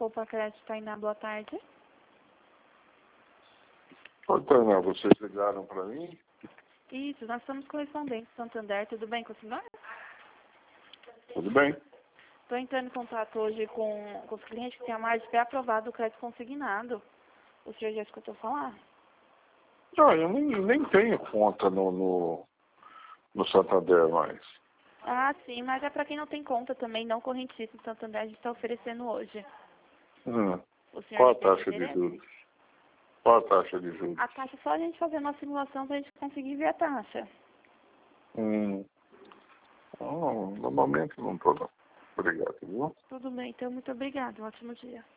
Poupa Crédito, Tainá, boa tarde. Oi, Tainá, vocês ligaram para mim? Isso, nós somos correspondentes do Santander, tudo bem com a senhora? Tudo bem? Estou entrando em contato hoje com os clientes que têm a margem pré-aprovada do crédito consignado. O senhor já escutou falar? Não, eu nem tenho conta no Santander mais. Ah, sim, mas é para quem não tem conta também, não correntista do Santander, a gente está oferecendo hoje. O senhor Qual a já tem taxa de interesse? juros? Qual a taxa de juros? A taxa é só a gente fazer uma simulação para a gente conseguir ver a taxa. Não, normalmente não estou, não. Obrigado, viu? Tudo bem, então muito obrigada. Um ótimo dia.